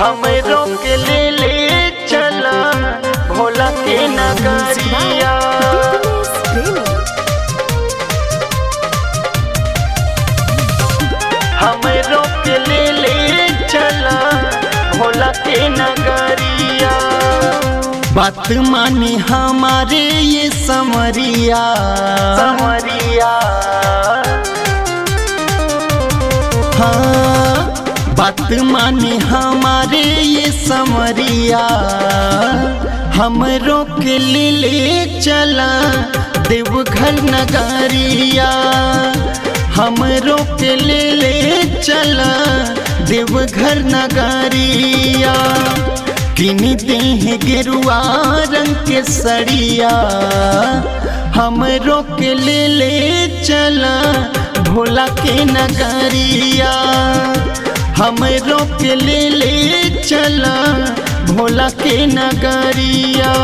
हमरो के ले चला भोला के नगरिया। हमरो के ले चला भोला के नगरिया। बात मानी हमारे ये समरिया समरिया। हाँ बात मानी हमारे ये समरिया। हमरो के ले चला देवघर नगरिया। हमरो के ले चला देवघर नगरिया। किनते हैं गेरुआ रंग के सड़िया। हमरो के ले चला भोला के नगरिया। हमरो के ले चला भोला के नगरिया।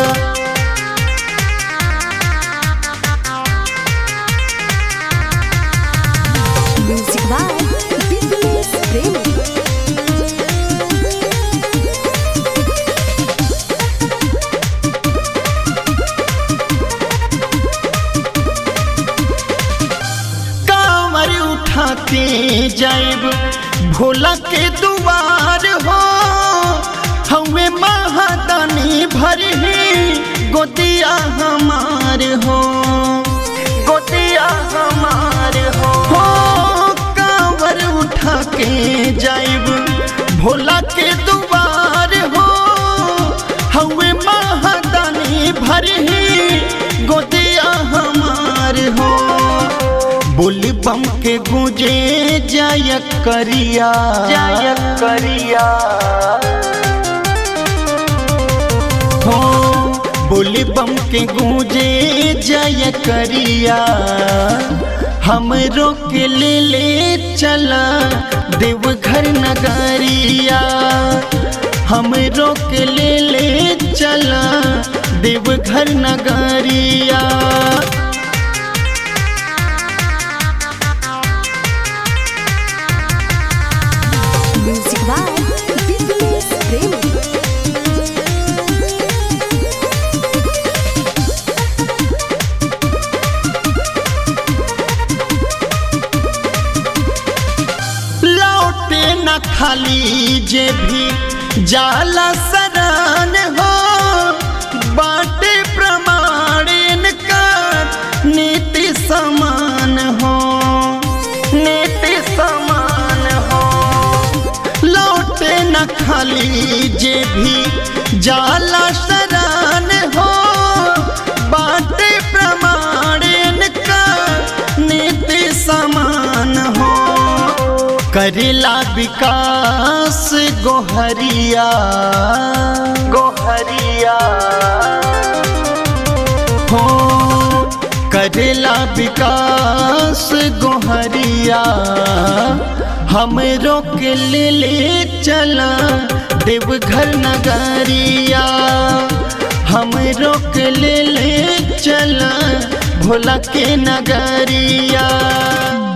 के जाइब भोला के दुआर हो। हमें महादानी भरही गोदिया हमार हो। गोदिया हमार हो कांवर उठा के जाइब भोला के दुआर हो। हमें महादानी भरही गोदिया हमार हो। बोल बम के गूंजे जाय करिया जाय करिया। हो बोल बम के गूंजे जाय करिया। हमरो के ले चला देवघर नगरिया। हमरो के ले चला देवघर नगरिया। लौटे न खाली जे भी जाला शरण हो। बाटे प्रमाण का नीति समान हो। नीति समान हो लौटे न खाली जे भी जाला शरण हो। बाटे प्रमाण का नीति समान हो। करेला विकास गोहरिया गोहरिया। हो करेला विकास गोहरिया। हमरो के ले चला देवघर नगरिया। हमरो के ले चला भोला के नगरिया।